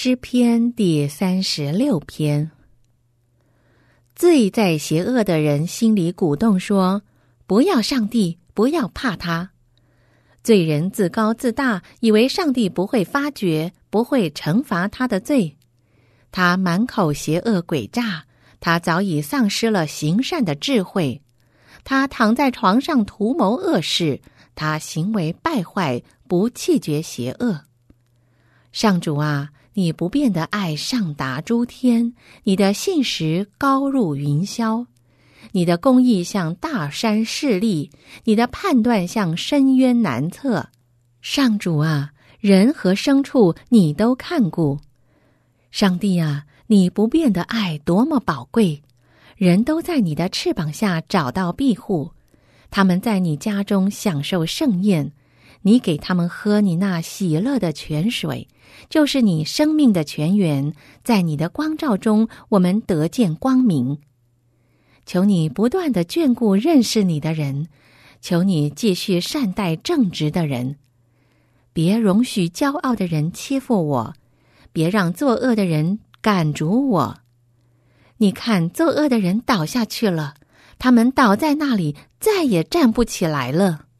诗篇第36篇。罪在邪恶的人心里鼓动说，不要上帝，不要怕他。罪人自高自大，以为上帝不会发觉，不会惩罚他的罪。他满口邪恶诡诈，他早已丧失了行善的智慧。他躺在床上图谋恶事，他行为败坏，不弃绝邪恶。上主啊，你不变的爱上达诸天，你的信实高入云霄，你的公义像大山势立，你的判断像深渊难测。上主啊，人和牲畜你都看顾。上帝啊，你不变的爱多么宝贵，人都在你的翅膀下找到庇护，他们在你家中享受盛宴，你给他们喝你那喜乐的泉水，就是你生命的泉源，在你的光照中，我们得见光明。求你不断地眷顾认识你的人，求你继续善待正直的人，别容许骄傲的人欺负我，别让作恶的人赶逐我。你看，作恶的人倒下去了，他们倒在那里，再也站不起来了。